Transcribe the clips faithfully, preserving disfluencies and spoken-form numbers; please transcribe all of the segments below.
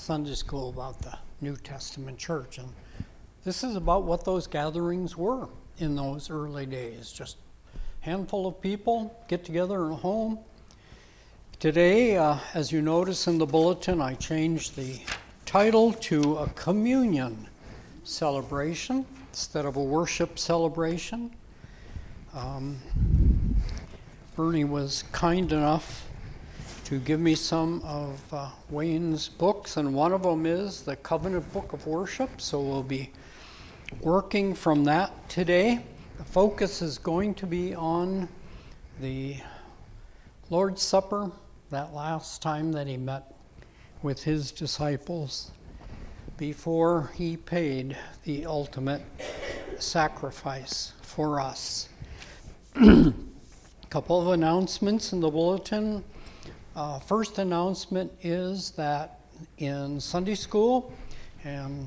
Sunday school about the New Testament church, and this is about what those gatherings were in those early days. Just a handful of people get together in a home. Today, uh, as you notice in the bulletin, I changed the title to a communion celebration instead of a worship celebration. Um, Bernie was kind enough to give me some of uh, Wayne's books, and one of them is the Covenant Book of Worship, so we'll be working from that today. The focus is going to be on the Lord's Supper, that last time that he met with his disciples before he paid the ultimate sacrifice for us. A couple of announcements in the bulletin. Uh, first announcement is that in Sunday school, and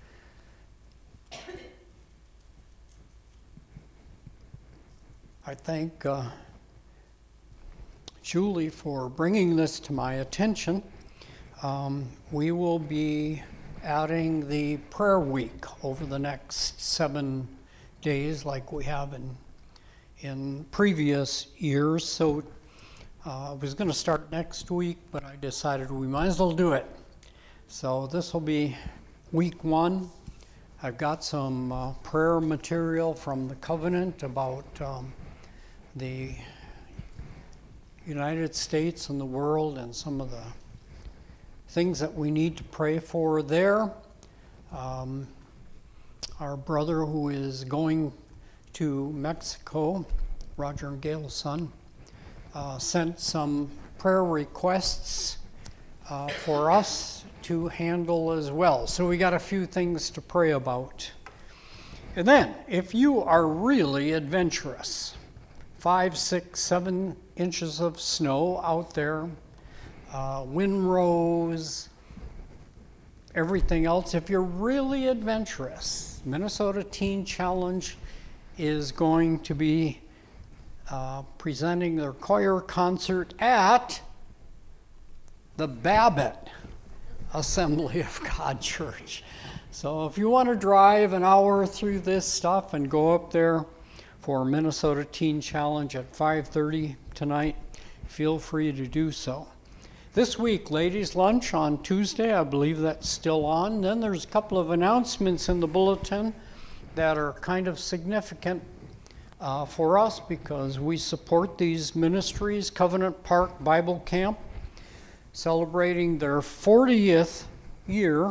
I thank uh, Julie for bringing this to my attention, um, we will be adding the prayer week over the next seven days like we have in, in previous years. So Uh, I was going to start next week, but I decided we might as well do it. So this will be week one. I've got some uh, prayer material from the Covenant about um, the United States and the world and some of the things that we need to pray for there. Um, our brother who is going to Mexico, Roger and Gail's son, Uh, sent some prayer requests uh, for us to handle as well. So we got a few things to pray about. And then, if you are really adventurous, five, six, seven inches of snow out there, uh, windrows, everything else, if you're really adventurous, Minnesota Teen Challenge is going to be Uh, presenting their choir concert at the Babbitt Assembly of God Church. So if you want to drive an hour through this stuff and go up there for Minnesota Teen Challenge at five thirty tonight, feel free to do so. This week, ladies' lunch on Tuesday, I believe that's still on. Then there's a couple of announcements in the bulletin that are kind of significant Uh, for us because we support these ministries. Covenant Park Bible Camp, celebrating their fortieth year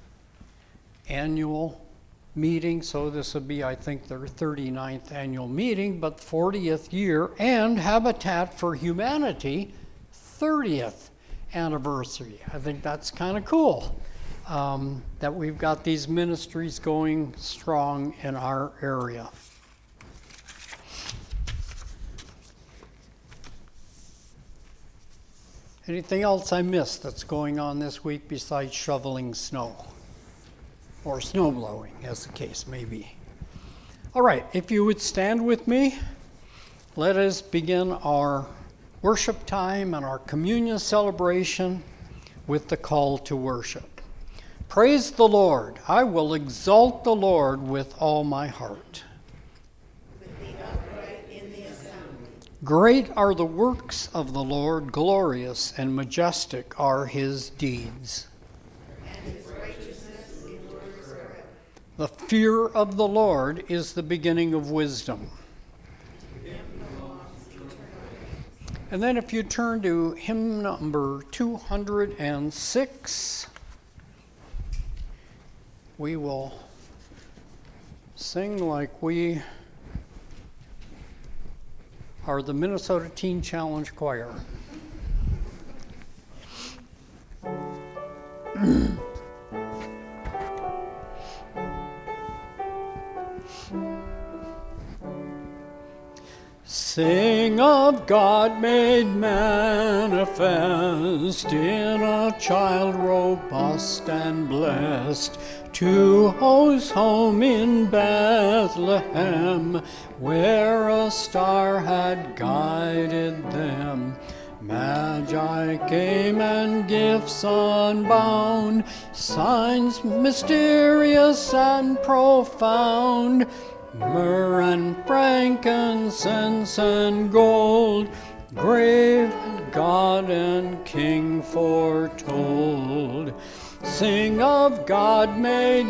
annual meeting. So this would be, I think, their thirty-ninth annual meeting, but fortieth year. And Habitat for Humanity, thirtieth anniversary. I think that's kind of cool um, that we've got these ministries going strong in our area. Anything else I missed that's going on this week besides shoveling snow? Or snow blowing, as the case may be. All right, if you would stand with me, let us begin our worship time and our communion celebration with the call to worship. Praise the Lord. I will exalt the Lord with all my heart. Great are the works of the Lord, glorious and majestic are his deeds. And his righteousness endures forever. The fear of the Lord is the beginning of wisdom. To him belongs eternal. And then if you turn to hymn number two hundred six, we will sing like we are the Minnesota Teen Challenge Choir. Sing of God made manifest in a child robust and blessed, to whose home in Bethlehem, where a star had guided them, Magi came and gifts unbound, signs mysterious and profound, myrrh and frankincense and gold, grave God and King foretold. Sing of God made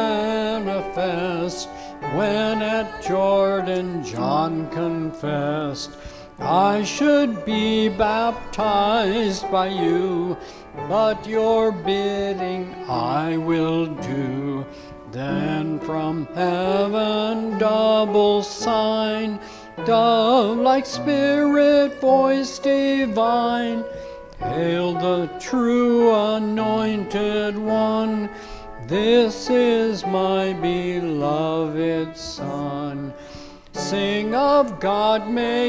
manifest, when at Jordan John confessed, I should be baptized by you, but your bidding I will do. Then from heaven double sign, dove-like spirit voice divine, hail the true anointed one, this is my beloved Son. Sing of God made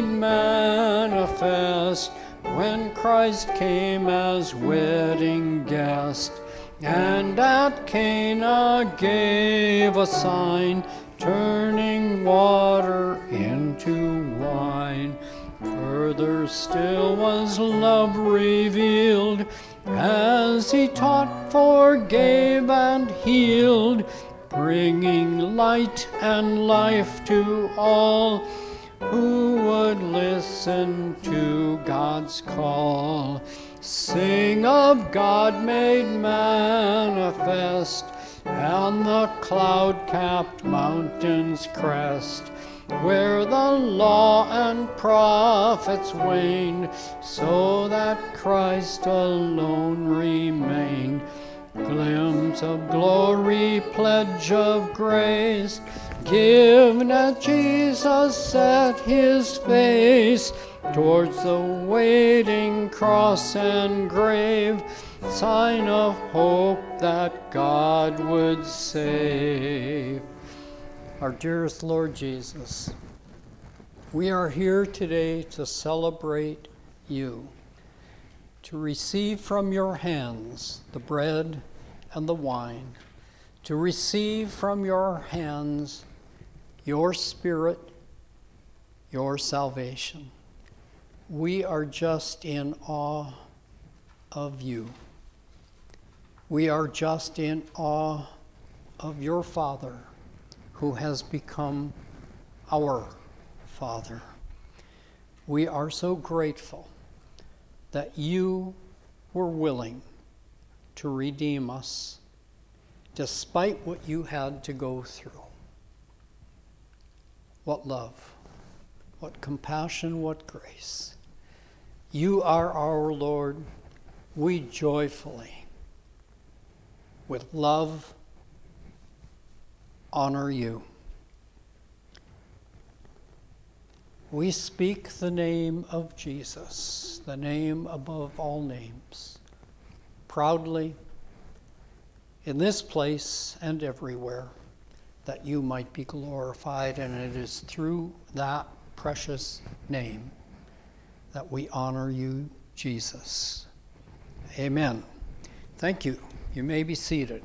manifest, when Christ came as wedding guest, and at Cana gave a sign, turning water into wine. Further still was love revealed, as he taught, forgave, and healed, bringing light and life to all who would listen to God's call. Sing of God made manifest, and the cloud-capped mountain's crest, where the law and prophets waned, so that Christ alone remained. Glimpse of glory, pledge of grace, given as Jesus set his face towards the waiting cross and grave, sign of hope that God would save. Our dearest Lord Jesus, we are here today to celebrate you, to receive from your hands the bread and the wine, to receive from your hands your Spirit, your salvation. We are just in awe of you. We are just in awe of your Father, who has become our Father. We are so grateful that you were willing to redeem us despite what you had to go through. What love, what compassion, what grace. You are our Lord. We joyfully, with love, honor you. We speak the name of Jesus, the name above all names, proudly in this place and everywhere, that you might be glorified, and it is through that precious name that we honor you, Jesus. Amen. Thank you. You may be seated.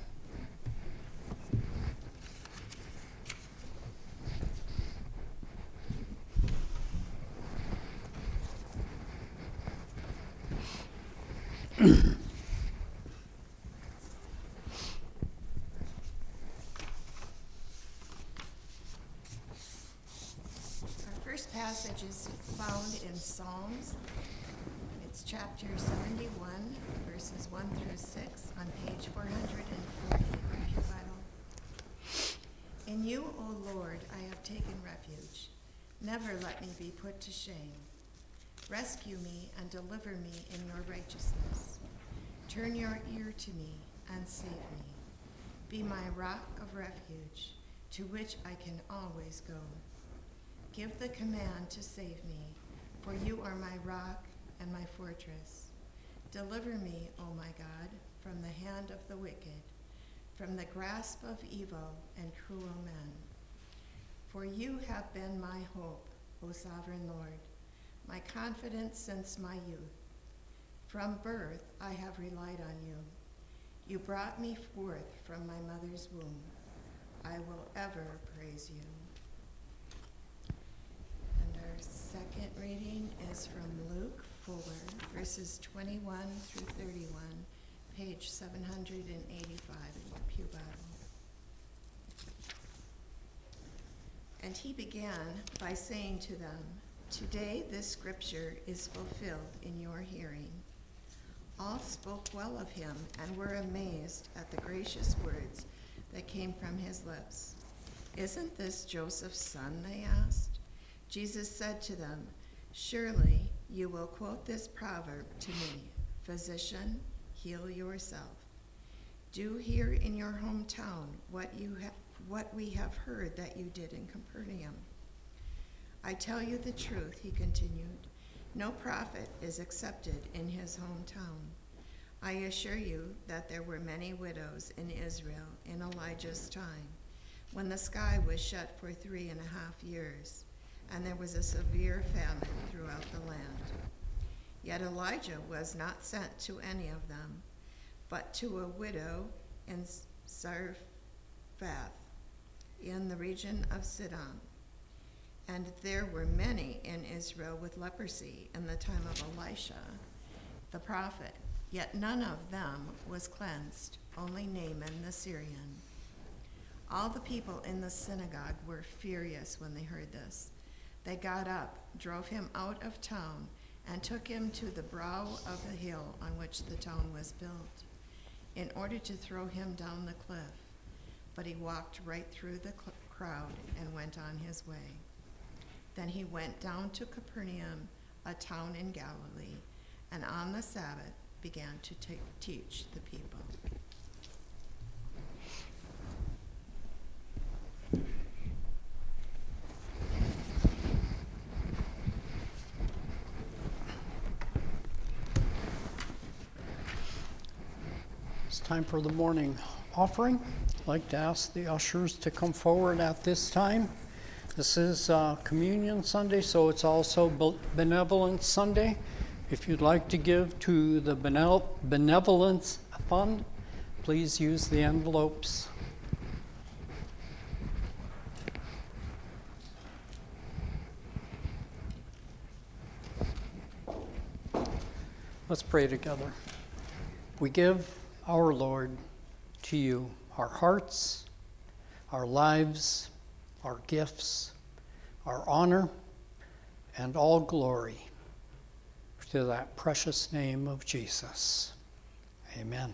Passage is found in Psalms. It's chapter seventy-one, verses one through six, on page four hundred forty of your Bible. In you, O Lord, I have taken refuge. Never let me be put to shame. Rescue me and deliver me in your righteousness. Turn your ear to me and save me. Be my rock of refuge, to which I can always go. Give the command to save me, for you are my rock and my fortress. Deliver me, O my God, from the hand of the wicked, from the grasp of evil and cruel men. For you have been my hope, O sovereign Lord, my confidence since my youth. From birth I have relied on you. You brought me forth from my mother's womb. I will ever praise you. And our second reading is from Luke Fuller, verses twenty-one through thirty-one, page seven hundred eighty-five in your Pew Bible. And he began by saying to them, "Today this scripture is fulfilled in your hearing." All spoke well of him and were amazed at the gracious words that came from his lips. "Isn't this Joseph's son?" they asked. Jesus said to them, "Surely you will quote this proverb to me, 'Physician, heal yourself.' Do here in your hometown what you ha- what we have heard that you did in Capernaum. I tell you the truth," he continued, "no prophet is accepted in his hometown. I assure you that there were many widows in Israel in Elijah's time, when the sky was shut for three and a half years, and there was a severe famine throughout the land. Yet Elijah was not sent to any of them, but to a widow in Zarephath, in the region of Sidon. And there were many in Israel with leprosy in the time of Elisha, the prophet, yet none of them was cleansed, only Naaman the Syrian." All the people in the synagogue were furious when they heard this. They got up, drove him out of town, and took him to the brow of the hill on which the town was built, in order to throw him down the cliff. But he walked right through the cl- crowd and went on his way. Then he went down to Capernaum, a town in Galilee, and on the Sabbath began to t- teach the people. It's time for the morning offering. I'd like to ask the ushers to come forward at this time. This is uh, Communion Sunday, so it's also Benevolence Sunday. If you'd like to give to the Benevol- Benevolence Fund, please use the envelopes. Let's pray together. We give our Lord to you, our hearts, our lives, our gifts, our honor, and all glory to that precious name of Jesus. Amen.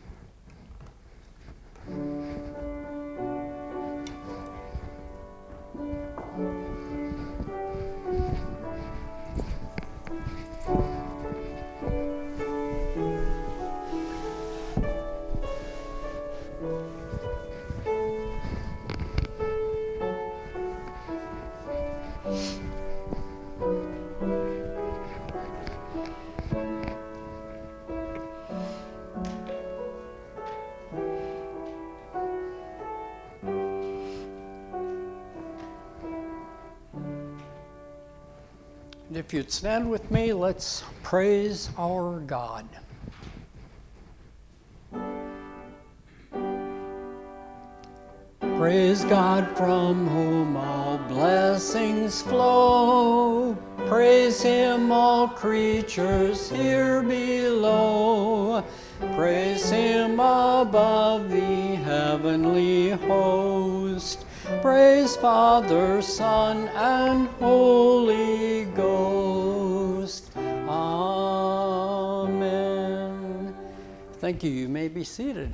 And if you'd stand with me, let's praise our God. Praise God from whom all blessings flow. Praise him, all creatures here below. Praise him above the heavenly host. Praise Father, Son, and Holy Ghost. Amen. Thank you. You may be seated.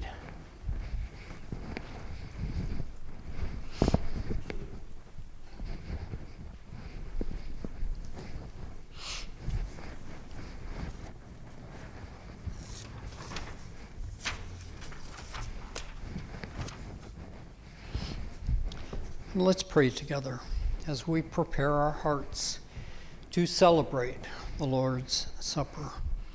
Let's pray together as we prepare our hearts to celebrate the Lord's Supper.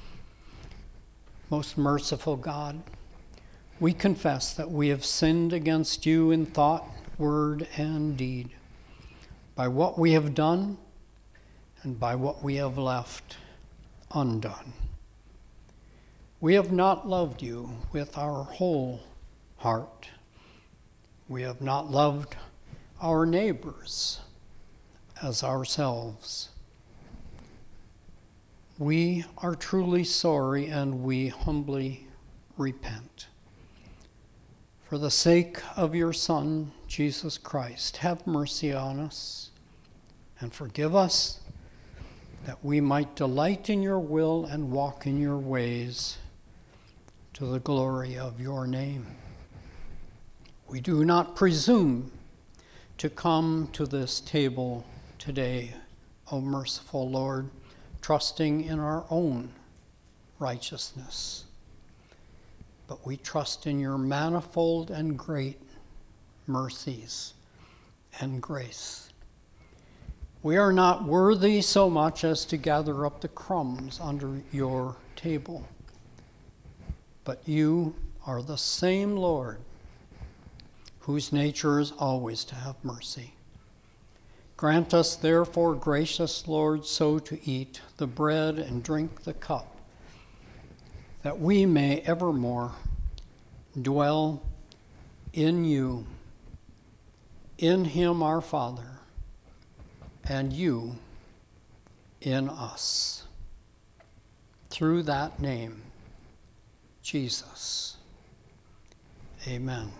Most merciful God, we confess that we have sinned against you in thought, word, and deed, by what we have done and by what we have left undone. We have not loved you with our whole heart. We have not loved our neighbors as ourselves. We are truly sorry and we humbly repent. For the sake of your Son, Jesus Christ, have mercy on us and forgive us, that we might delight in your will and walk in your ways to the glory of your name. We do not presume to come to this table today, O merciful Lord, trusting in our own righteousness, but we trust in your manifold and great mercies and grace. We are not worthy so much as to gather up the crumbs under your table, but you are the same Lord, whose nature is always to have mercy. Grant us, therefore, gracious Lord, so to eat the bread and drink the cup, that we may evermore dwell in you, in him our Father, and you in us. Through that name, Jesus. Amen.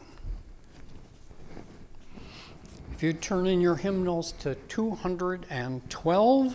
If you turn in your hymnals to two hundred twelve.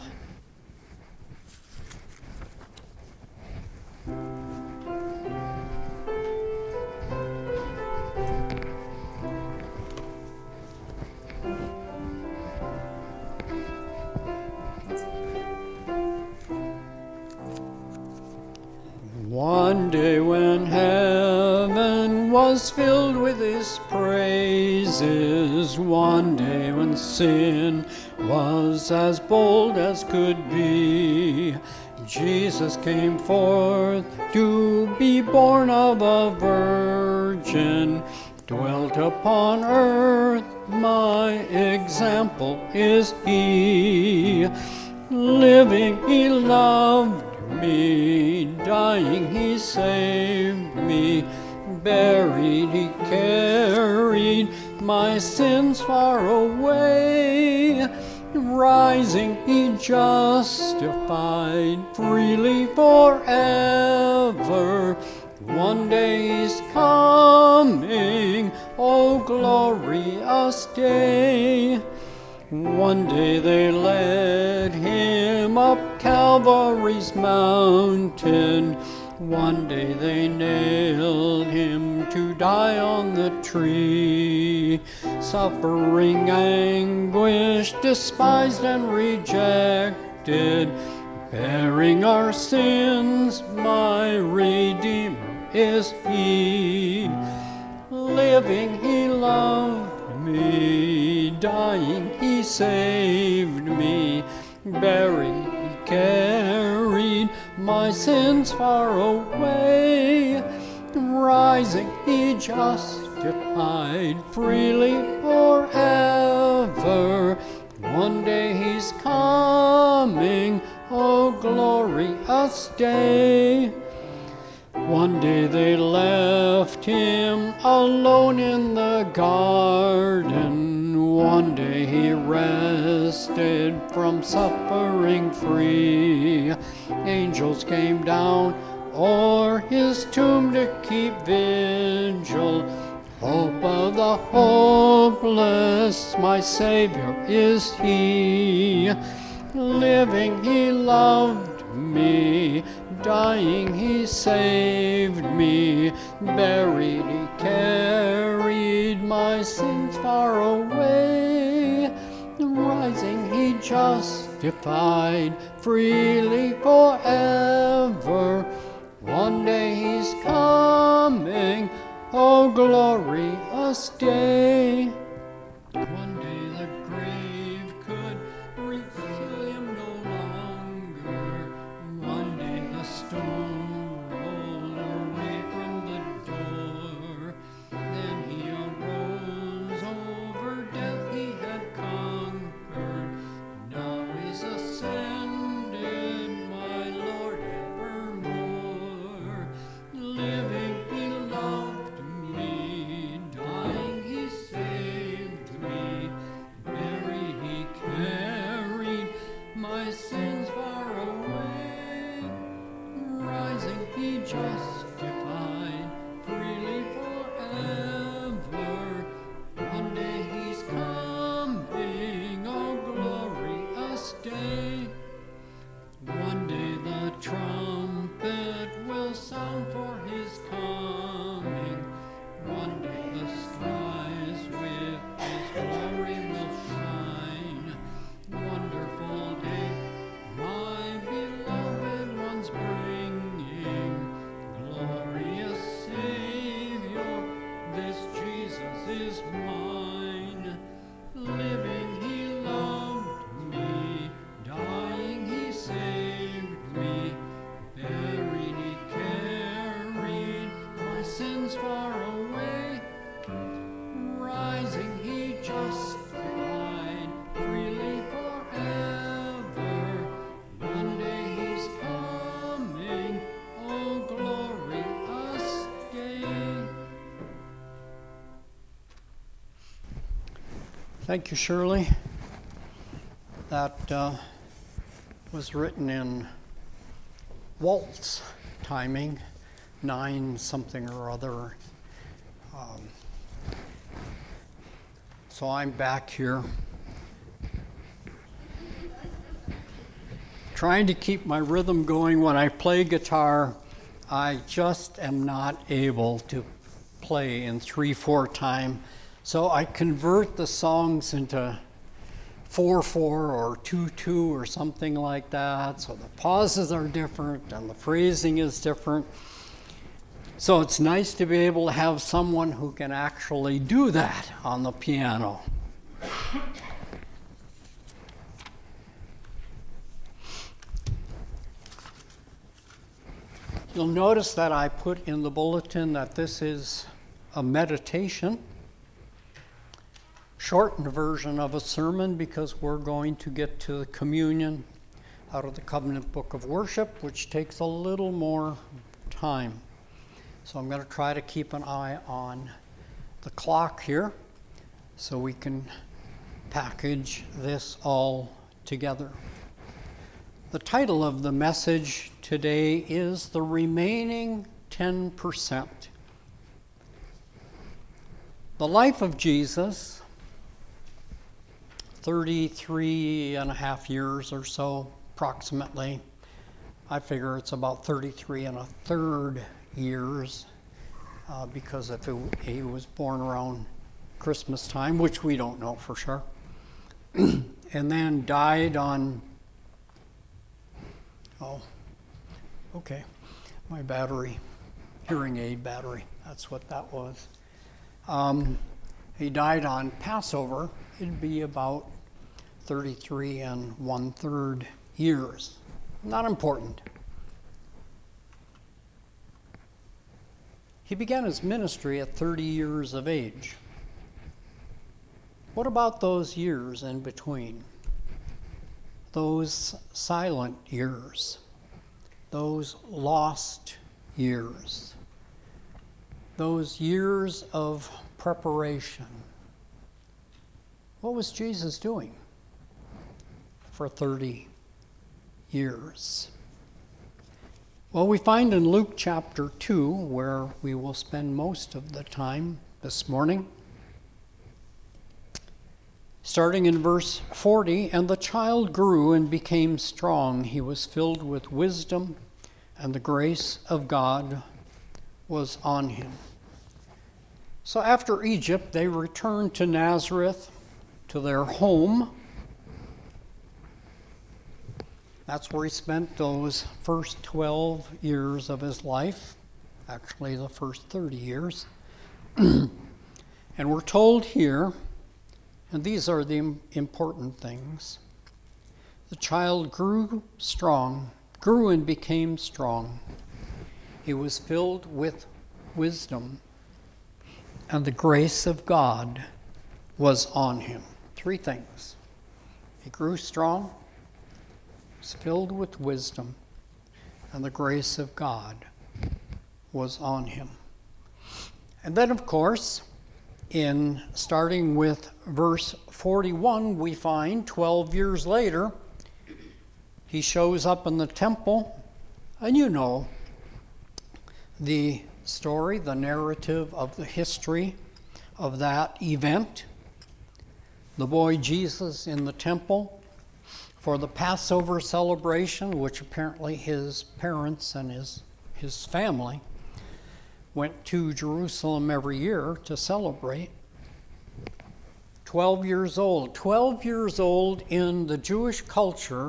One day when heaven was filled with his praises, one day when sin was as bold as could be, Jesus came forth to be born of a virgin, dwelt upon earth, my example is he. Living he loved me, dying he saved me, buried he carried my sins far away, rising he justified freely forever. One day he's coming, oh glorious day. One day they led him up Calvary's mountain. One day they nailed him to die on the tree. Suffering, anguish, despised and rejected, bearing our sins, my Redeemer is he. Living he loved me, dying he saved me, buried he carried my sins far away, rising he justified freely forever. One day he's coming, oh glorious day. One day they left him alone in the garden. One day he rested from suffering free. Angels came down o'er his tomb to keep vigil. Hope of the hopeless, my Savior is he. Living he loved me, dying he saved me, buried he carried my sins far away, rising he justified freely forever. One day he's coming, oh glorious day. One day the grave could refill him no longer. One day the stone rolled away from the door. Then he arose, over death he had conquered. Now he's ascended, my Lord evermore. Living he loved me, dying he saved away. Rising, he justified freely forever. One day he's coming, oh glorious day. Thank you, Shirley. That uh, was written in waltz timing, nine something or other. Um, so I'm back here trying to keep my rhythm going. When I play guitar, I just am not able to play in three four time. So I convert the songs into four four or two two or something like that. So the pauses are different and the phrasing is different. So it's nice to be able to have someone who can actually do that on the piano. You'll notice that I put in the bulletin that this is a meditation, shortened version of a sermon, because we're going to get to the communion out of the Covenant Book of Worship, which takes a little more time. So I'm going to try to keep an eye on the clock here so we can package this all together. The title of the message today is The Remaining ten percent. The life of Jesus, thirty-three and a half years or so, approximately. I figure it's about thirty-three and a third years, uh, because if it, he was born around Christmas time, which we don't know for sure, and then died on, oh, okay, my battery, hearing aid battery, that's what that was. Um, he died on Passover. It'd be about thirty-three and one third years. Not important. He began his ministry at thirty years of age. What about those years in between? Those silent years, those lost years, those years of preparation. What was Jesus doing for thirty years? Well, we find in Luke chapter two, where we will spend most of the time this morning, starting in verse forty, and the child grew and became strong. He was filled with wisdom, and the grace of God was on him. So after Egypt, they returned to Nazareth, to their home. That's where he spent those first twelve years of his life, actually the first thirty years. And we're told here, and these are the important things, the child grew strong, grew and became strong. He was filled with wisdom, and the grace of God was on him. Three things. He grew strong, was filled with wisdom, and the grace of God was on him. And then, of course, in starting with verse forty-one, we find twelve years later, he shows up in the temple, and you know the story, the narrative of the history of that event. The boy Jesus in the temple for the Passover celebration, which apparently his parents and his, his family went to Jerusalem every year to celebrate. Twelve years old. Twelve years old in the Jewish culture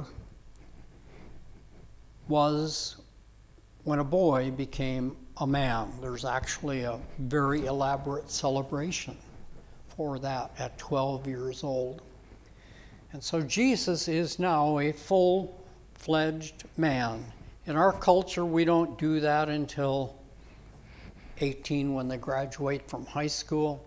was when a boy became a man. There's actually a very elaborate celebration for that at twelve years old. And so Jesus is now a full-fledged man. In our culture, we don't do that until eighteen when they graduate from high school.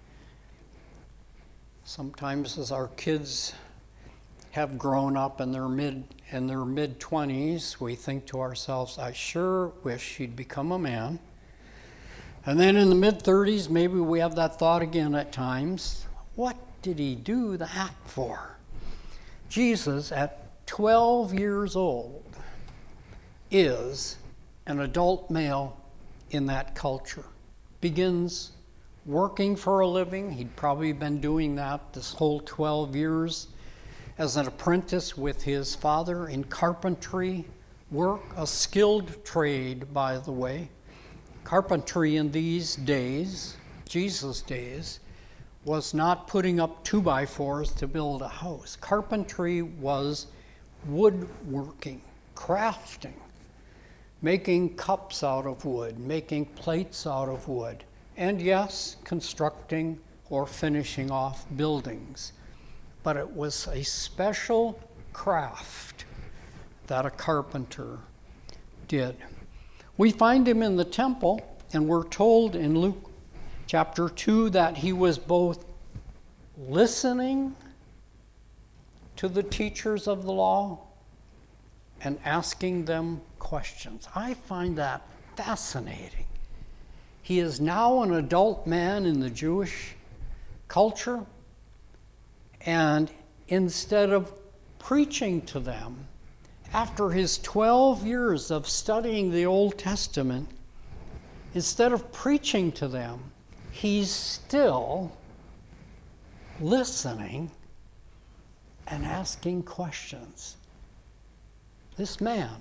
Sometimes as our kids have grown up in their mid in their mid twenties, we think to ourselves, I sure wish he'd become a man. And then in the mid thirties, maybe we have that thought again at times. What did he do that for? Jesus, at twelve years old, is an adult male in that culture. Begins working for a living. He'd probably been doing that this whole twelve years as an apprentice with his father in carpentry work, a skilled trade, by the way. Carpentry in these days, Jesus' days, was not putting up two-by-fours to build a house. Carpentry was woodworking, crafting, making cups out of wood, making plates out of wood, and yes, constructing or finishing off buildings. But it was a special craft that a carpenter did. We find him in the temple, and we're told in Luke chapter two that he was both listening to the teachers of the law and asking them questions. I find that fascinating. He is now an adult man in the Jewish culture, and instead of preaching to them, after his twelve years of studying the Old Testament, instead of preaching to them, he's still listening and asking questions. This man,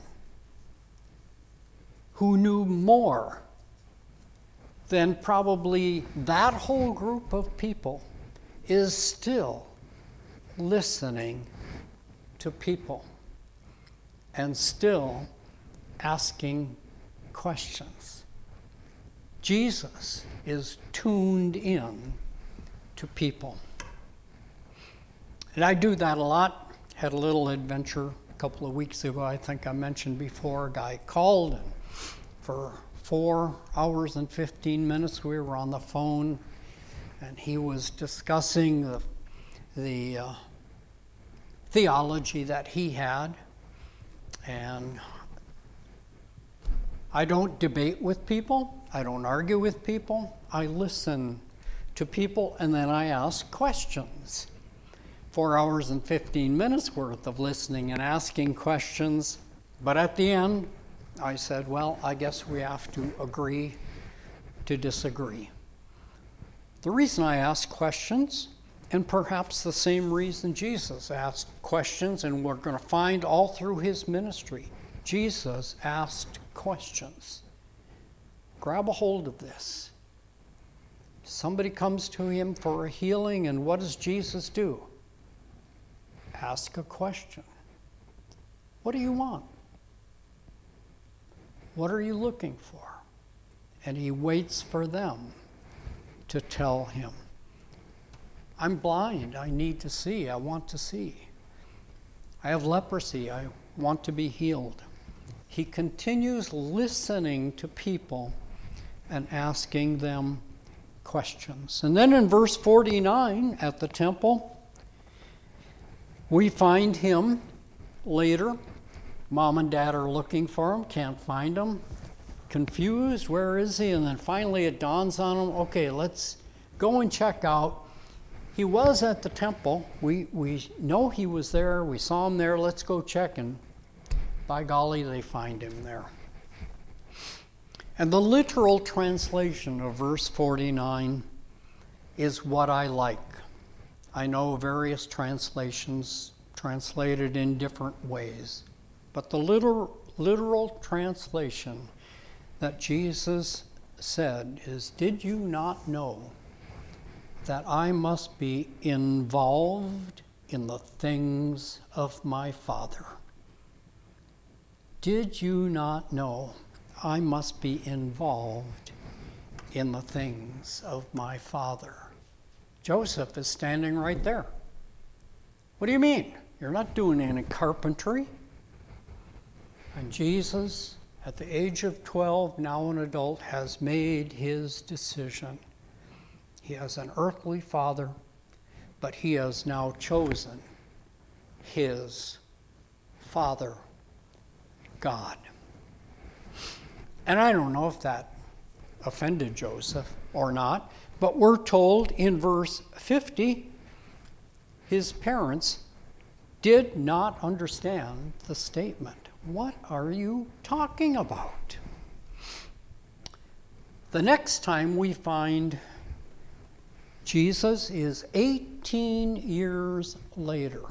who knew more than probably that whole group of people, is still listening to people and still asking questions. Jesus is tuned in to people. And I do that a lot. Had a little adventure a couple of weeks ago, I think I mentioned before. A guy called, and for four hours and fifteen minutes we were on the phone, and he was discussing the, the uh, theology that he had. And I don't debate with people. I don't argue with people. I listen to people, and then I ask questions. Four hours and fifteen minutes worth of listening and asking questions. But at the end, I said, well, I guess we have to agree to disagree. The reason I ask questions, and perhaps the same reason Jesus asked questions, and we're going to find all through his ministry, Jesus asked questions. Grab a hold of this. Somebody comes to him for a healing, and what does Jesus do? Ask a question. What do you want? What are you looking for? And he waits for them to tell him. I'm blind. I need to see. I want to see. I have leprosy. I want to be healed. He continues listening to people and asking them questions. And then in verse forty-nine at the temple, we find him later. Mom and dad are looking for him, can't find him. Confused, where is he? And then finally it dawns on him, okay, let's go and check out. He was at the temple. We we know he was there. We saw him there. Let's go check. And by golly, they find him there. And the literal translation of verse forty-nine is what I like. I know various translations translated in different ways. But the literal, literal translation that Jesus said is, did you not know that I must be involved in the things of my Father? Did you not know I must be involved in the things of my Father? Joseph is standing right there. What do you mean? You're not doing any carpentry. And Jesus at the age of twelve, now an adult, has made his decision. He has an earthly father, but he has now chosen his Father, God. And I don't know if that offended Joseph or not, but we're told in verse fifty, his parents did not understand the statement. What are you talking about? The next time we find Jesus is eighteen years later,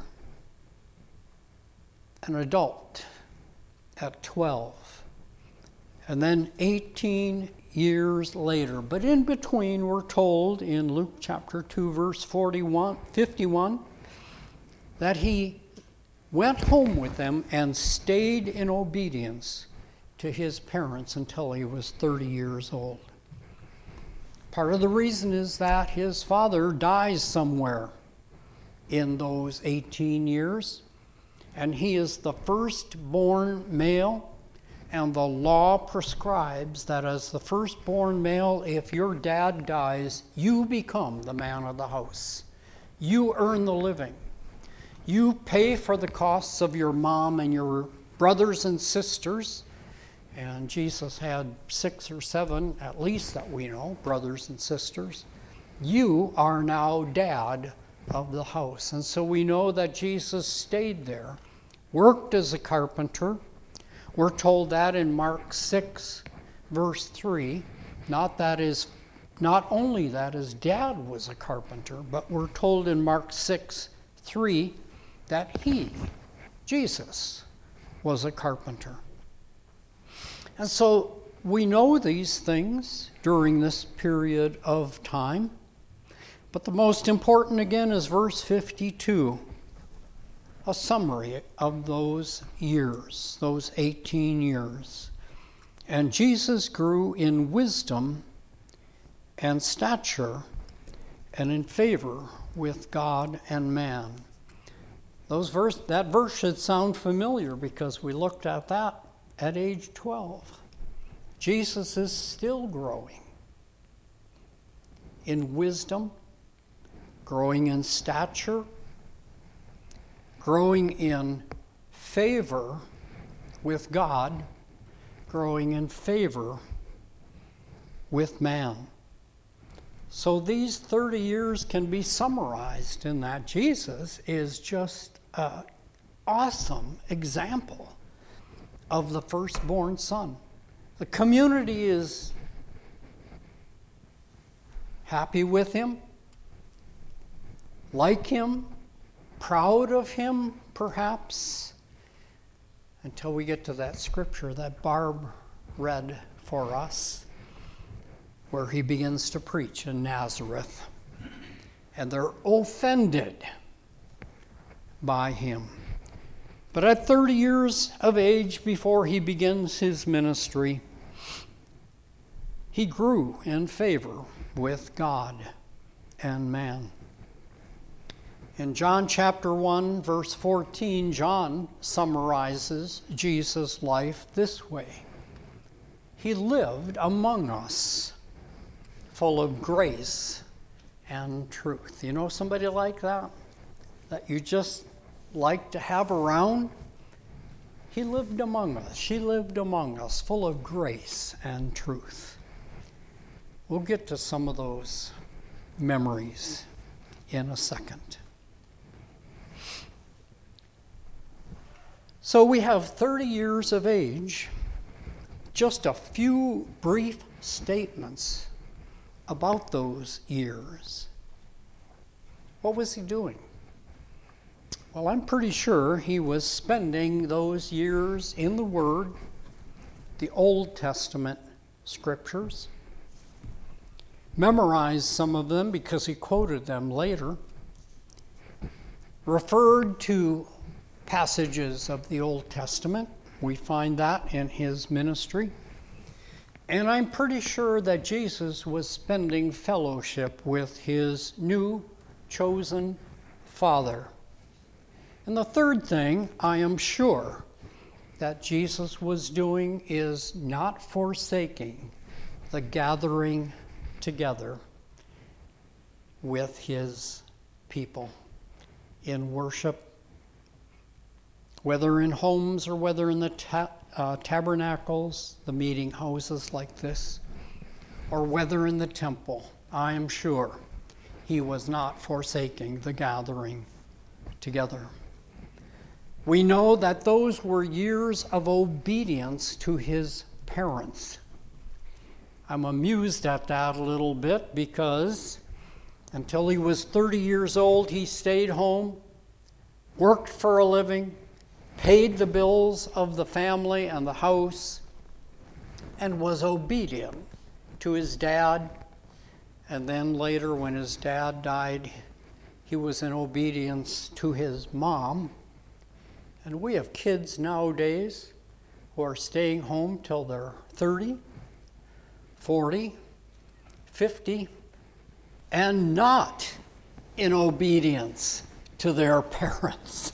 an adult at twelve, and then eighteen years later. But in between, we're told in Luke chapter two, verse forty-one, fifty-one, that he went home with them and stayed in obedience to his parents until he was thirty years old. Part of the reason is that his father dies somewhere in those eighteen years, and he is the firstborn male, and the law prescribes that as the firstborn male, if your dad dies, you become the man of the house. You earn the living. You pay for the costs of your mom and your brothers and sisters. And Jesus had six or seven, at least that we know, brothers and sisters. You are now dad of the house. And so we know that Jesus stayed there, worked as a carpenter. We're told that in Mark six, verse three. Not that his, not only that his dad was a carpenter, but we're told in Mark six, three, that he, Jesus, was a carpenter. And so we know these things during this period of time. But the most important, again, is verse fifty-two, a summary of those years, those eighteen years. And Jesus grew in wisdom and stature and in favor with God and man. Those verse, that verse should sound familiar because we looked at that at age twelve. Jesus is still growing in wisdom, growing in stature, growing in favor with God, growing in favor with man. So these thirty years can be summarized in that Jesus is just an awesome example of the firstborn son. The community is happy with him, like him, proud of him, perhaps, until we get to that scripture that Barb read for us, where he begins to preach in Nazareth, and they're offended by him. But at thirty years of age, before he begins his ministry, he grew in favor with God and man. In John chapter one, verse fourteen, John summarizes Jesus' life this way. He lived among us, full of grace and truth. You know somebody like that? That you just like to have around? He lived among us. She lived among us, full of grace and truth. We'll get to some of those memories in a second. So we have thirty years of age, just a few brief statements about those years. What was he doing? Well, I'm pretty sure he was spending those years in the Word, the Old Testament scriptures, memorized some of them because he quoted them later, referred to passages of the Old Testament. We find that in his ministry. And I'm pretty sure that Jesus was spending fellowship with his new chosen Father. And the third thing, I am sure, that Jesus was doing is not forsaking the gathering together with his people in worship, whether in homes or whether in the ta- uh, tabernacles, the meeting houses like this, or whether in the temple. I am sure he was not forsaking the gathering together. We know that those were years of obedience to his parents. I'm amused at that a little bit because until he was thirty years old, he stayed home, worked for a living, paid the bills of the family and the house, and was obedient to his dad. And then later, when his dad died, he was in obedience to his mom. And we have kids nowadays who are staying home till they're thirty, forty, fifty, and not in obedience to their parents.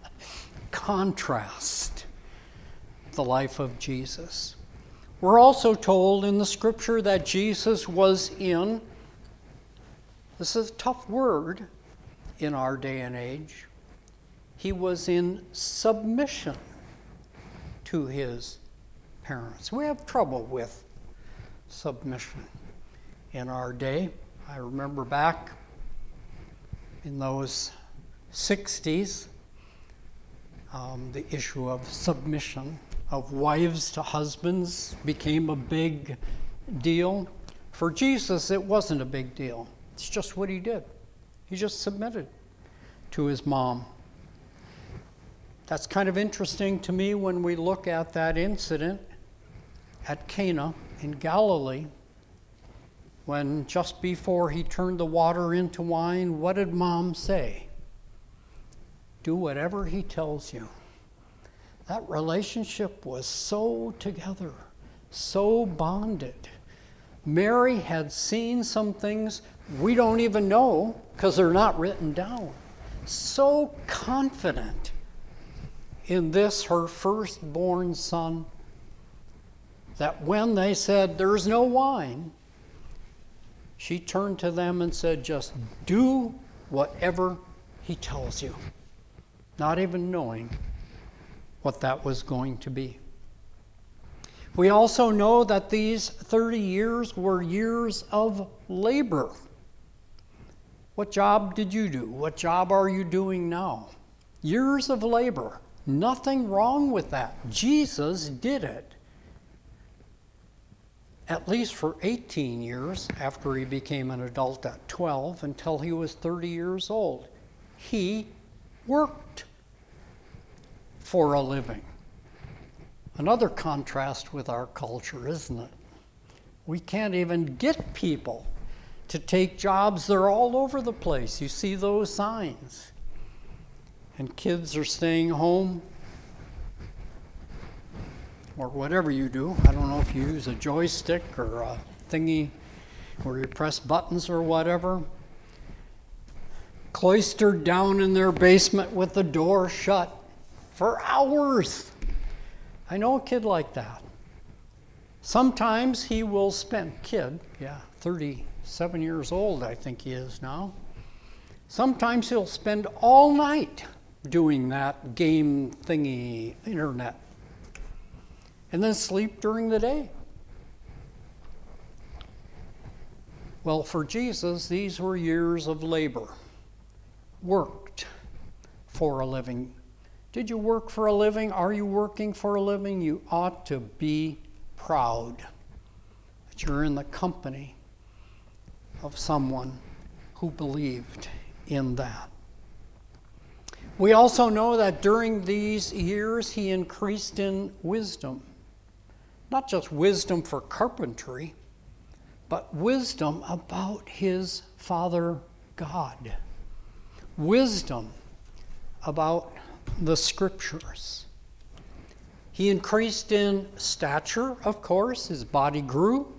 Contrast the life of Jesus. We're also told in the scripture that Jesus was in, this is a tough word in our day and age, he was in submission to his parents. We have trouble with submission in our day. I remember back in those sixties, um, the issue of submission of wives to husbands became a big deal. For Jesus, it wasn't a big deal. It's just what he did. He just submitted to his mom. That's kind of interesting to me when we look at that incident at Cana in Galilee, when just before he turned the water into wine, what did mom say? Do whatever he tells you. That relationship was so together, so bonded. Mary had seen some things we don't even know because they're not written down. So confident in this, her firstborn son, that when they said, "There's no wine," she turned to them and said, "Just do whatever he tells you," not even knowing what that was going to be. We also know that these thirty years were years of labor. What job did you do? What job are you doing now? Years of labor. Nothing wrong with that. Jesus did it. At least for eighteen years after he became an adult at twelve until he was thirty years old. He worked for a living. Another contrast with our culture, isn't it? We can't even get people to take jobs. They're all over the place. You see those signs. And kids are staying home, or whatever you do. I don't know if you use a joystick or a thingy where you press buttons or whatever. Cloistered down in their basement with the door shut for hours. I know a kid like that. Sometimes he will spend, kid, yeah, thirty-seven years old I think he is now. Sometimes he'll spend all night doing that game thingy, internet, and then sleep during the day. Well, for Jesus, these were years of labor. Worked for a living. Did you work for a living? Are you working for a living? You ought to be proud that you're in the company of someone who believed in that. We also know that during these years he increased in wisdom. Not just wisdom for carpentry, but wisdom about his Father God. Wisdom about the scriptures. He increased in stature, of course. His body grew.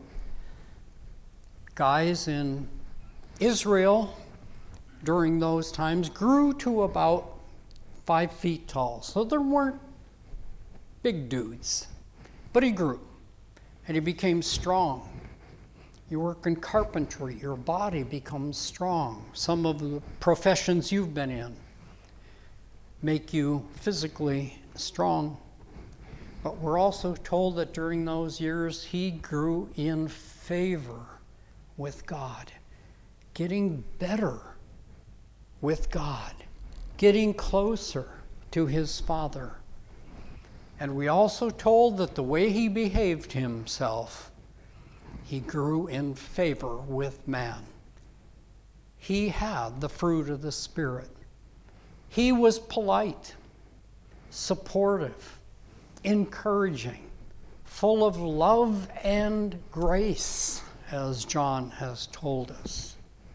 Guys in Israel during those times grew to about five feet tall. So there weren't big dudes. But he grew, and he became strong. You work in carpentry, your body becomes strong. Some of the professions you've been in make you physically strong. But we're also told that during those years, he grew in favor with God, getting better with God, getting closer to his Father. And we also told that the way he behaved himself, he grew in favor with man. He had the fruit of the Spirit. He was polite, supportive, encouraging, full of love and grace, as John has told us.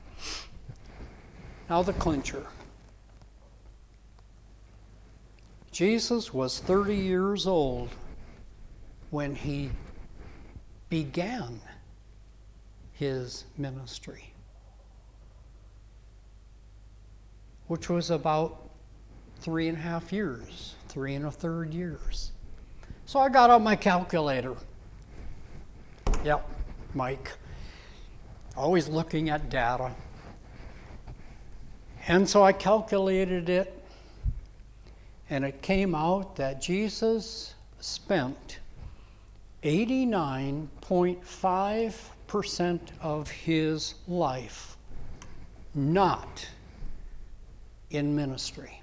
Now the clincher. Jesus was thirty years old when he began his ministry, which was about three and a half years, three and a third years. So I got out my calculator. Yep, Mike. Always looking at data. And so I calculated it, and it came out that Jesus spent eighty-nine point five percent of his life not in ministry,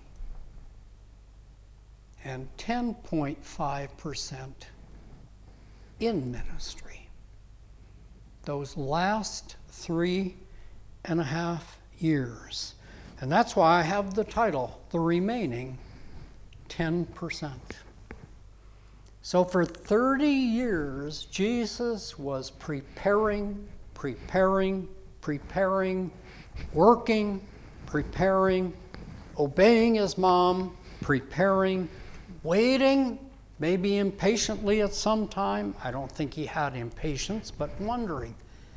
and ten point five percent in ministry. Those last three and a half years. And that's why I have the title, The Remaining ten percent. So for thirty years, Jesus was preparing, preparing, preparing, working, preparing, obeying his mom, preparing, waiting, maybe impatiently at some time. I don't think he had impatience, but wondering,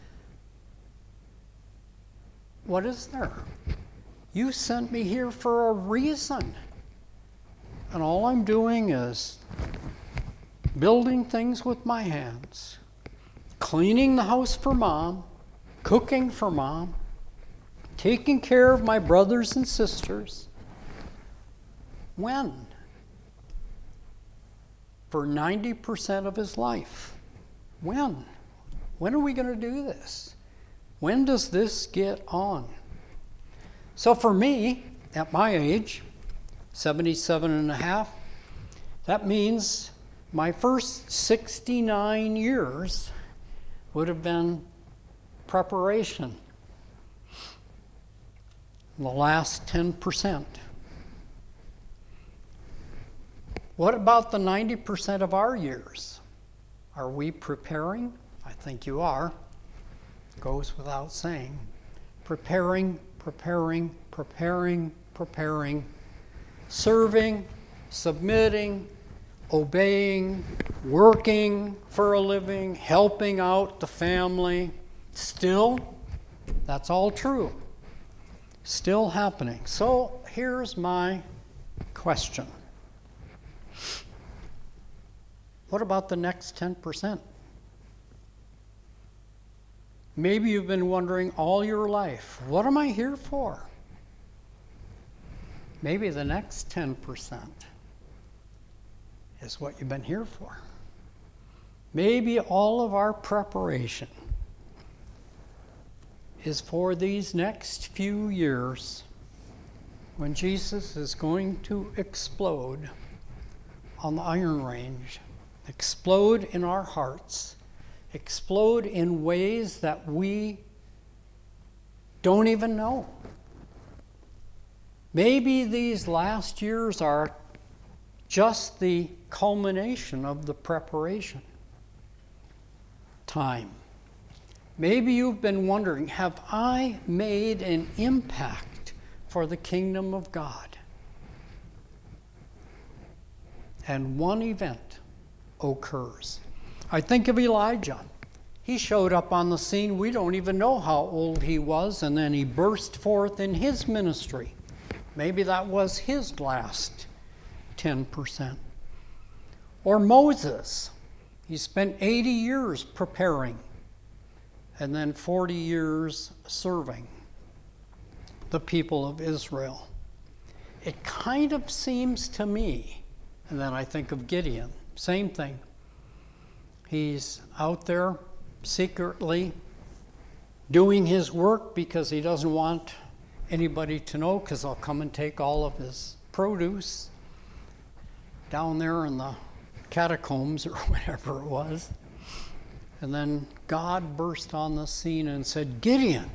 what is there? You sent me here for a reason. And all I'm doing is building things with my hands, cleaning the house for mom, cooking for mom, taking care of my brothers and sisters. When? For ninety percent of his life. When? When are we going to do this? When does this get on? So for me, at my age, seventy-seven and a half, that means my first sixty-nine years would have been preparation. The last ten percent. What about the ninety percent of our years? Are we preparing? I think you are. Goes without saying. Preparing, preparing, preparing, preparing, serving, submitting, obeying, working for a living, helping out the family. Still, that's all true. Still happening. So here's my question. What about the next ten percent? Maybe you've been wondering all your life, what am I here for? Maybe the next ten percent is what you've been here for. Maybe all of our preparation is for these next few years when Jesus is going to explode on the Iron Range, explode in our hearts, explode in ways that we don't even know. Maybe these last years are just the culmination of the preparation time. Maybe you've been wondering, have I made an impact for the kingdom of God? And one event occurs. I think of Elijah. He showed up on the scene. We don't even know how old he was, and then he burst forth in his ministry. Maybe that was his last ten percent. Or Moses. He spent eighty years preparing and then forty years serving the people of Israel. It kind of seems to me, and then I think of Gideon, same thing. He's out there secretly doing his work because he doesn't want anybody to know, because they'll come and take all of his produce down there in the catacombs or whatever it was. And then God burst on the scene and said, Gideon.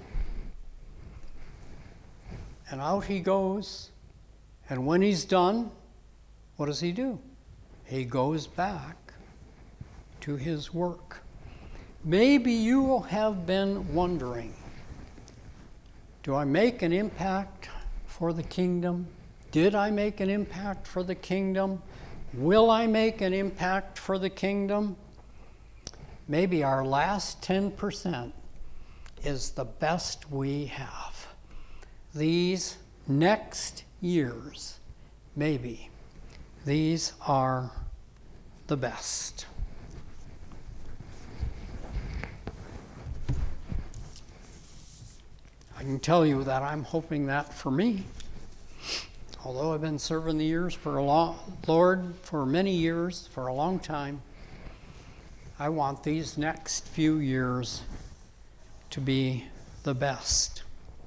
And out he goes. And when he's done, what does he do? He goes back to his work. Maybe you have been wondering, do I make an impact for the kingdom? Did I make an impact for the kingdom? Will I make an impact for the kingdom? Maybe our last ten percent is the best we have. These next years, maybe, these are the best. I can tell you that I'm hoping that for me. Although I've been serving the years for a long, Lord for many years, for a long time, I want these next few years to be the best.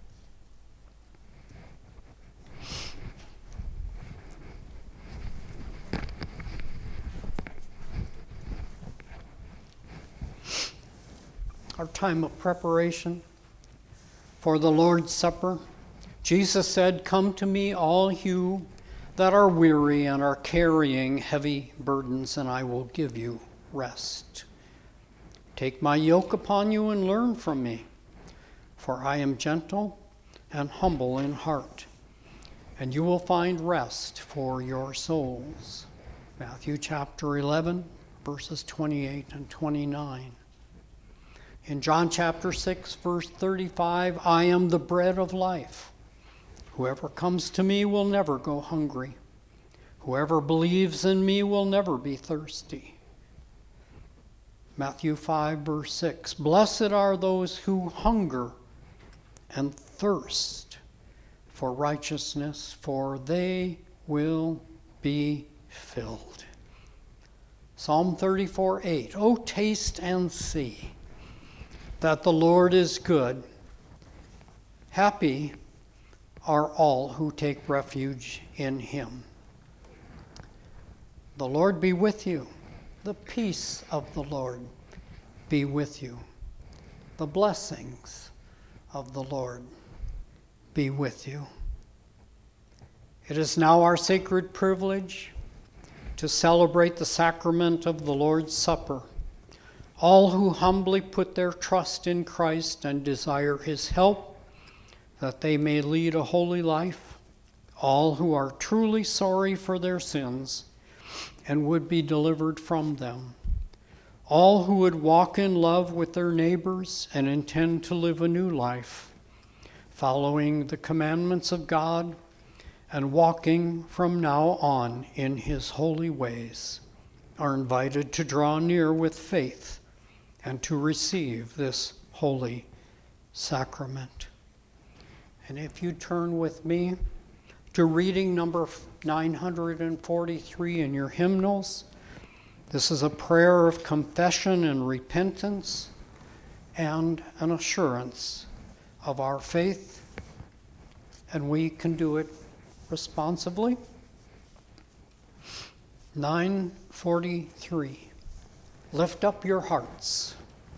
Our time of preparation for the Lord's Supper. Jesus said, "Come to me, all you that are weary and are carrying heavy burdens, and I will give you rest. Take my yoke upon you and learn from me, for I am gentle and humble in heart, and you will find rest for your souls." Matthew chapter eleven, verses twenty-eight and twenty-nine. In John chapter six, verse thirty-five, "I am the bread of life. Whoever comes to me will never go hungry. Whoever believes in me will never be thirsty." Matthew five, verse six, "Blessed are those who hunger and thirst for righteousness, for they will be filled." Psalm thirty-four, eight, "O taste and see that the Lord is good. Happy are all who take refuge in him." The Lord be with you. The peace of the Lord be with you. The blessings of the Lord be with you. It is now our sacred privilege to celebrate the sacrament of the Lord's Supper. All who humbly put their trust in Christ and desire his help, that they may lead a holy life, all who are truly sorry for their sins and would be delivered from them, all who would walk in love with their neighbors and intend to live a new life, following the commandments of God and walking from now on in his holy ways, are invited to draw near with faith and to receive this holy sacrament. And if you turn with me to reading number nine hundred forty-three in your hymnals, this is a prayer of confession and repentance and an assurance of our faith, and we can do it responsibly. nine forty-three. Lift up your hearts.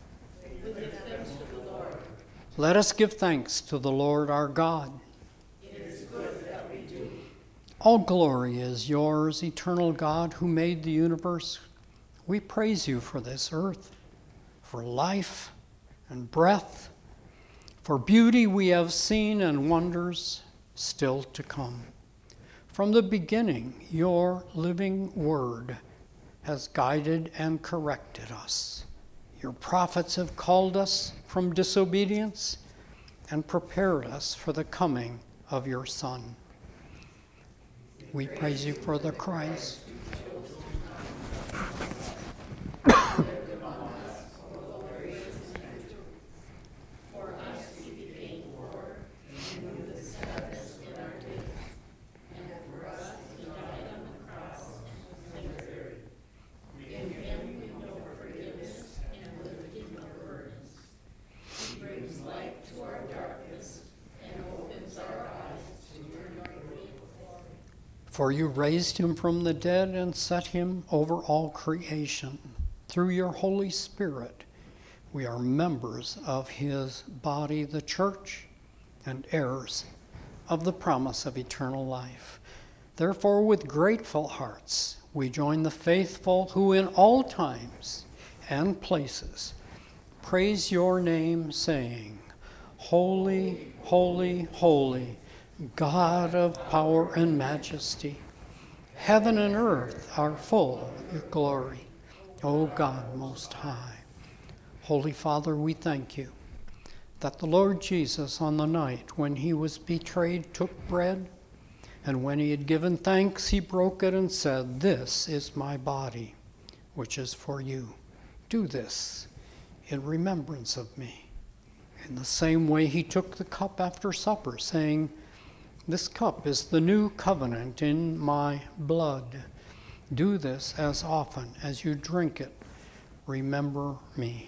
Let us give thanks to the Lord our God. It is good that we do. All glory is yours, eternal God, who made the universe. We praise you for this earth, for life and breath, for beauty we have seen and wonders still to come. From the beginning, your living word has guided and corrected us. Your prophets have called us from disobedience and prepared us for the coming of your Son. We praise you for the Christ. For you raised him from the dead and set him over all creation. Through your Holy Spirit, we are members of his body, the church, and heirs of the promise of eternal life. Therefore, with grateful hearts, we join the faithful who in all times and places praise your name, saying, Holy, holy, holy, God of power and majesty. Heaven and earth are full of your glory, O God most high. Holy Father, we thank you that the Lord Jesus, on the night when he was betrayed, took bread, and when he had given thanks, he broke it and said, This is my body, which is for you. Do this in remembrance of me. In the same way, he took the cup after supper, saying, This cup is the new covenant in my blood. Do this as often as you drink it. Remember me.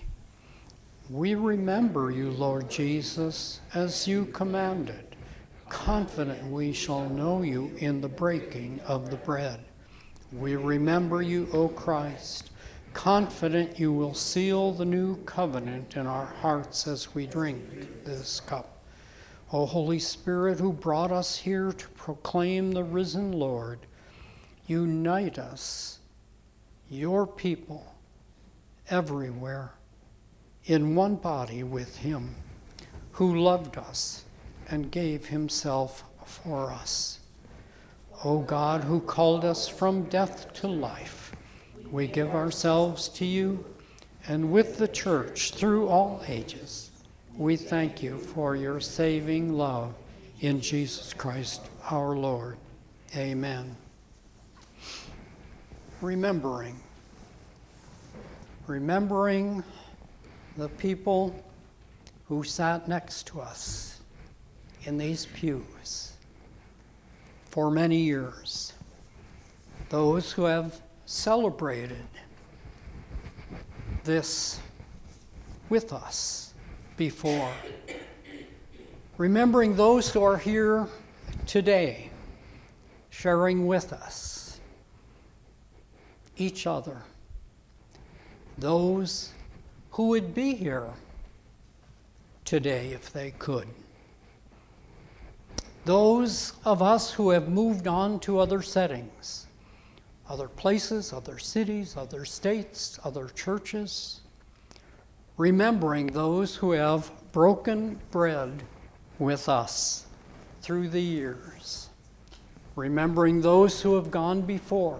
We remember you, Lord Jesus, as you commanded, confident we shall know you in the breaking of the bread. We remember you, O Christ, confident you will seal the new covenant in our hearts as we drink this cup. O Holy Spirit, who brought us here to proclaim the risen Lord, unite us, your people, everywhere, in one body with him who loved us and gave himself for us. O God, who called us from death to life, we give ourselves to you, and with the church through all ages, we thank you for your saving love in Jesus Christ our Lord. Amen. Remembering. Remembering the people who sat next to us in these pews for many years. Those who have celebrated this with us before. Remembering those who are here today, sharing with us, each other. Those who would be here today if they could. Those of us who have moved on to other settings, other places, other cities, other states, other churches, remembering those who have broken bread with us through the years, remembering those who have gone before,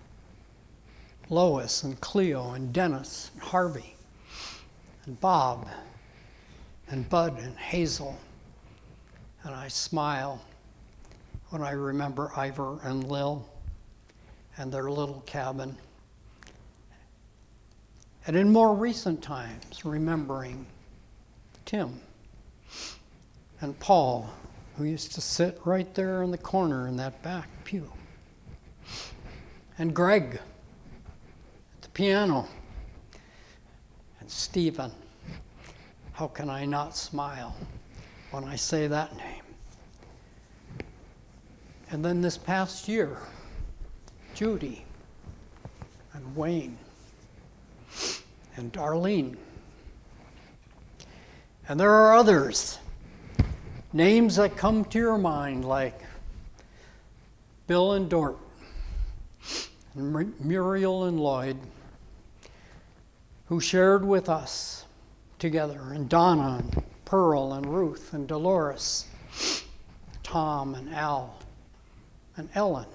Lois and Cleo and Dennis and Harvey and Bob and Bud and Hazel. And I smile when I remember Ivor and Lil and their little cabin. And in more recent times, remembering Tim and Paul, who used to sit right there in the corner in that back pew. And Greg at the piano. And Stephen. How can I not smile when I say that name? And then this past year, Judy and Wayne and Darlene. And there are others, names that come to your mind like Bill and Dort, and Muriel and Lloyd, who shared with us together, and Donna and Pearl and Ruth and Dolores, Tom and Al and Ellen.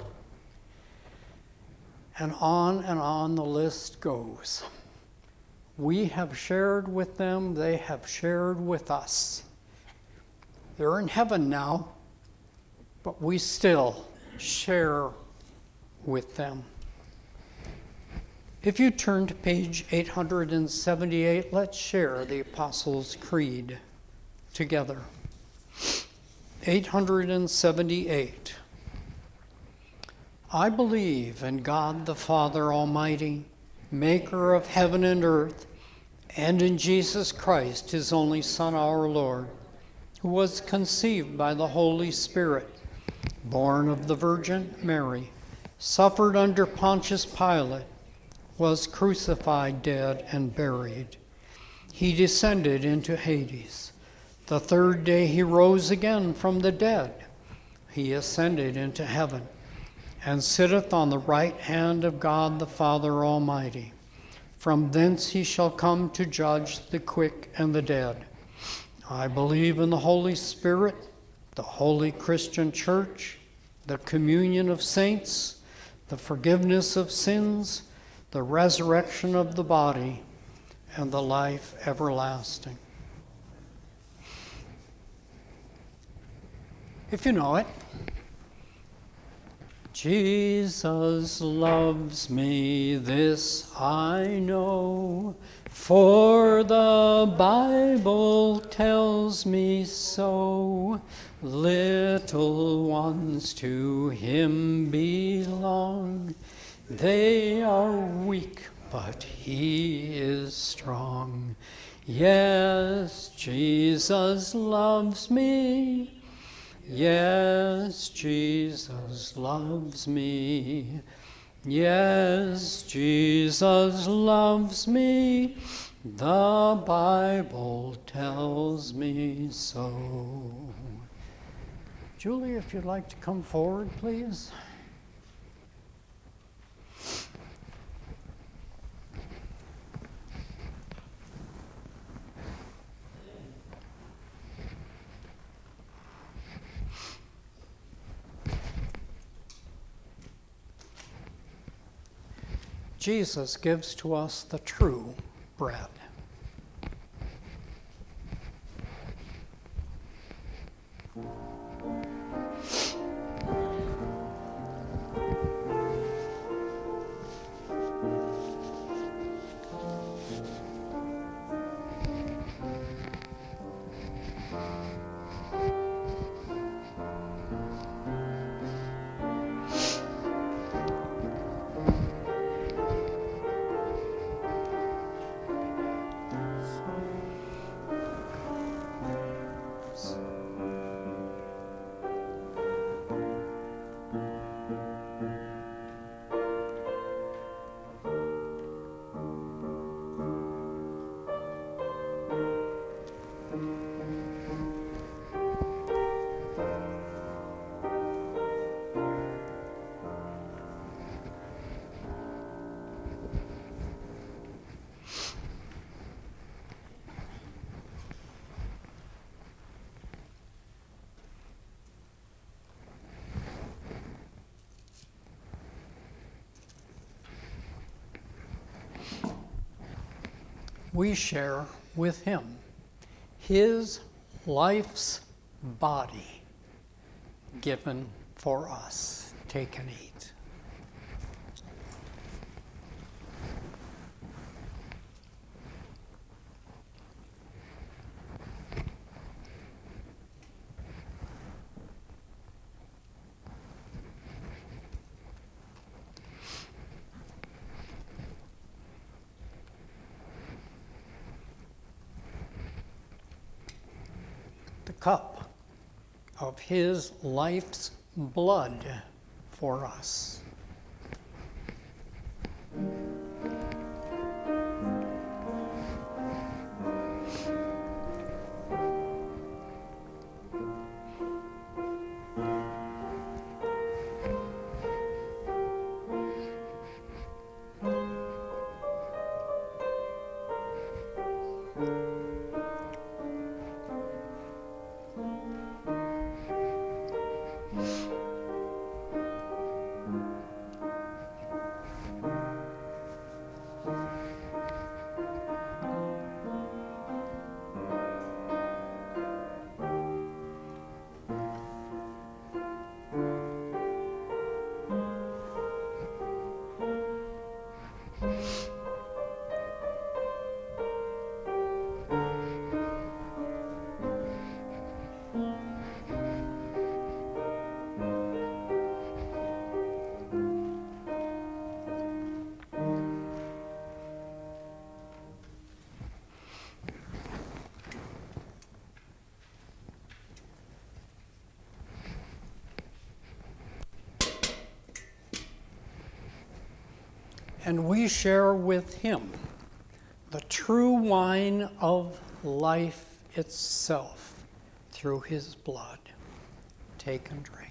And on and on the list goes. We have shared with them, they have shared with us. They're in heaven now, but we still share with them. If you turn to page eight hundred seventy-eight, let's share the Apostles' Creed together. eight hundred seventy-eight. I believe in God the Father Almighty, maker of heaven and earth, and in Jesus Christ, his only Son, our Lord, who was conceived by the Holy Spirit, born of the Virgin Mary, suffered under Pontius Pilate, was crucified, dead, and buried. He descended into Hades. The third day he rose again from the dead. He ascended into heaven, and sitteth on the right hand of God the Father Almighty. From thence he shall come to judge the quick and the dead. I believe in the Holy Spirit, the holy Christian church, the communion of saints, the forgiveness of sins, the resurrection of the body, and the life everlasting. If you know it. Jesus loves me, this I know, for the Bible tells me so. Little ones to him belong. They are weak, but he is strong. Yes, Jesus loves me. Yes, Jesus loves me. Yes, Jesus loves me. The Bible tells me so. Julie, if you'd like to come forward, please. Jesus gives to us the true bread. We share with him his life's body given for us. Take and eat. Cup of his life's blood for us. and we share with him the true wine of life itself through his blood. Take and drink.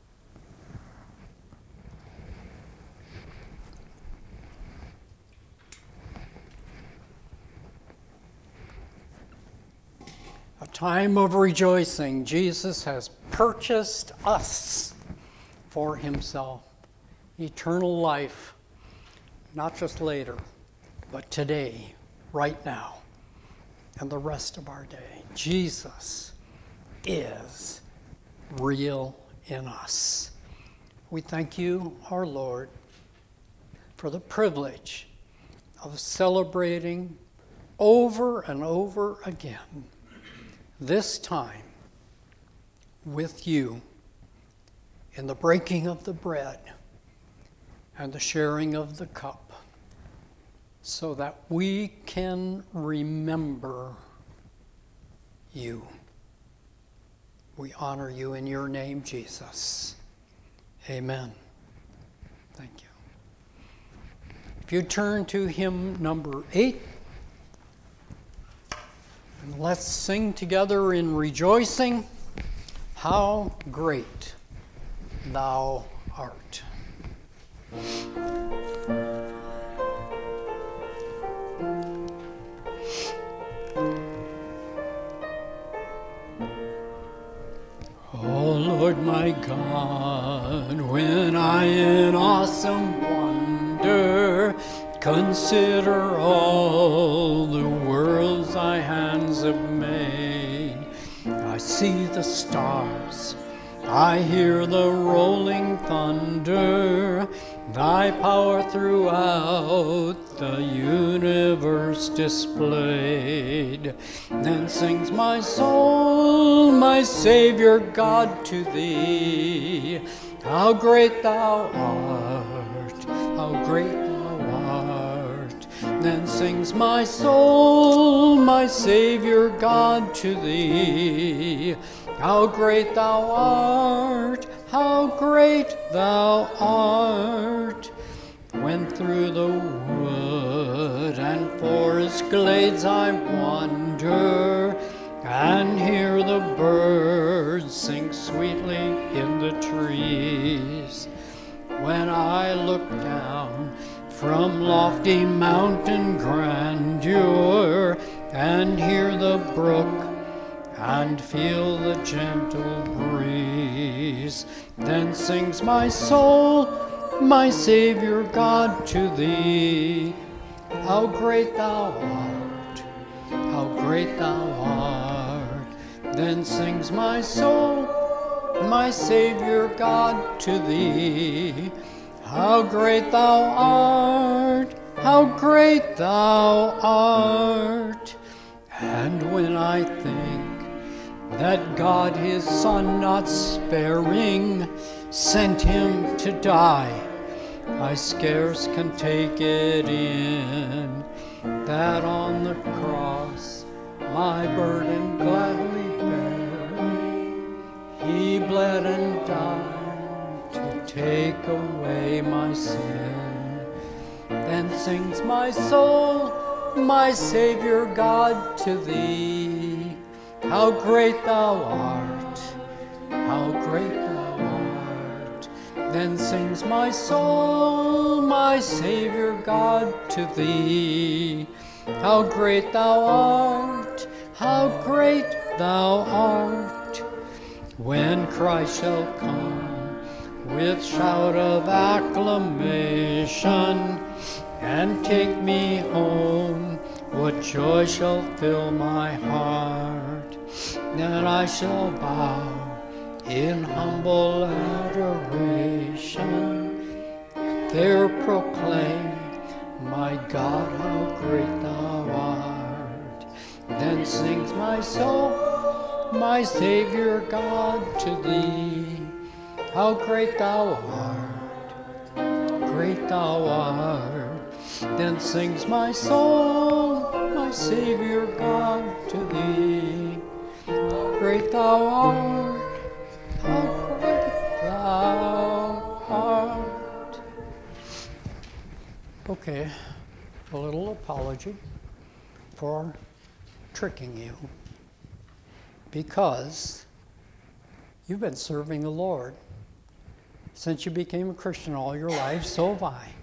A time of rejoicing. Jesus has purchased us for himself. Eternal life, not just later, but today, right now, and the rest of our day. Jesus is real in us. We thank you, our Lord, for the privilege of celebrating over and over again, this time with you in the breaking of the bread and the sharing of the cup, so that we can remember you. We honor you in your name, Jesus. Amen. Thank you. If you turn to hymn number eight, and let's sing together in rejoicing, How Great Thou Art. Oh Lord my God, when I in awesome wonder consider all the worlds thy hands have made, I see the stars, I hear the rolling thunder, thy power throughout the universe displayed. Then sings my soul, my Savior God, to thee. How great thou art, how great thou art. Then sings my soul, my Savior God, to thee. How great thou art, how great thou art. When through the wood and forest glades I wander, and hear the birds sing sweetly in the trees. When I look down from lofty mountain grandeur, and hear the brook and feel the gentle breeze, then sings my soul, my Savior God, to thee. How great thou art, how great thou art. Then sings my soul, my Savior God, to thee. How great thou art, how great thou art. And when I think that God his Son not sparing sent him to die, I scarce can take it in, that on the cross my burden gladly bearing, he bled and died to take away my sin. Then sings my soul, my Savior God, to thee. How great thou art, how great thou art. Then sings my soul, my Savior God, to thee. How great thou art, how great thou art. When Christ shall come with shout of acclamation and take me home, what joy shall fill my heart. Then I shall bow in humble adoration, there proclaim, my God, how great thou art. Then sings my soul, my Savior God, to thee. How great thou art, great thou art. Then sings my soul, my Savior God, to thee. How great thou art, how great thou art. Oh, Okay, a little apology for tricking you, because you've been serving the Lord since you became a Christian all your life, so have I.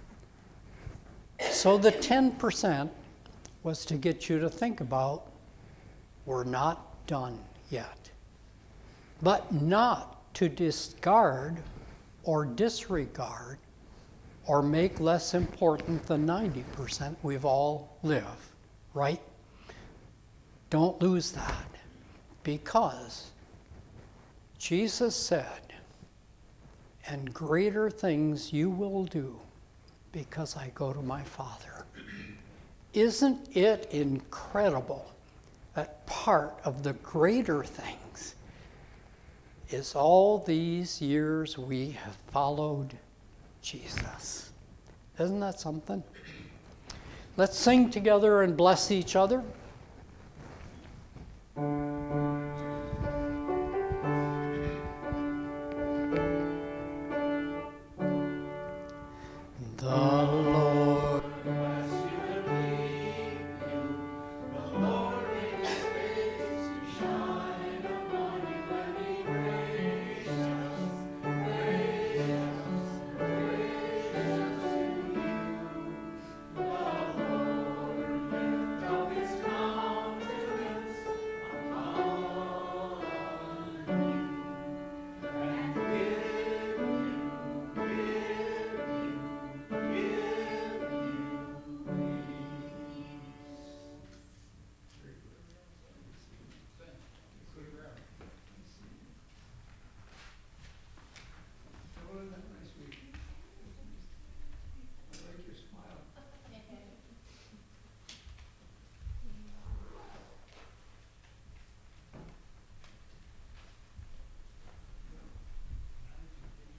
So the ten percent was to get you to think about, we're not done yet. But not to discard or disregard or make less important the ninety percent we've all live, right? Don't lose that, because Jesus said, and greater things you will do because I go to my Father. Isn't it incredible that part of the greater things is all these years we have followed Jesus? Isn't that something? Let's sing together and bless each other.